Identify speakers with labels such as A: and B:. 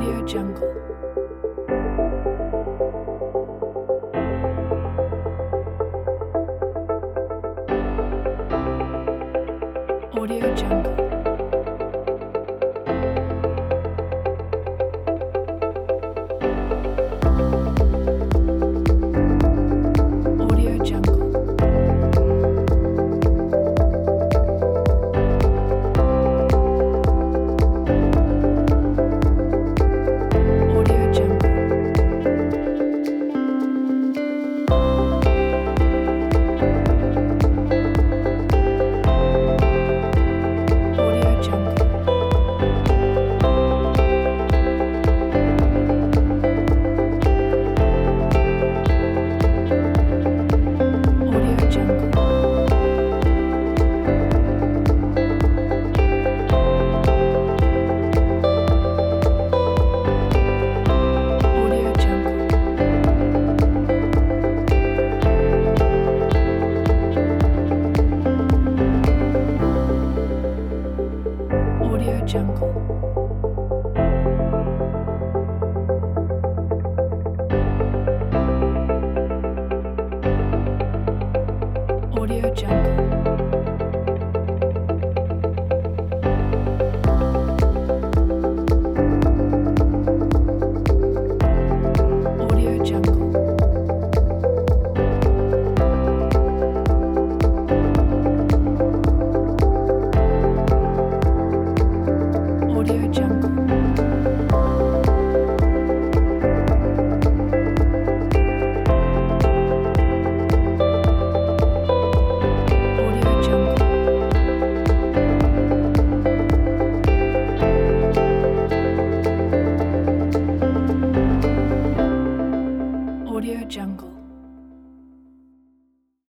A: Audio Jungle. Audio Jungle. Audio Jungle. Audio Jungle. Audio Jungle. Audio Jungle. Audio Jungle. Audio Jungle. Audio Jungle. Audio Jungle. Audio Jungle. Audio Jungle. Audio Jungle.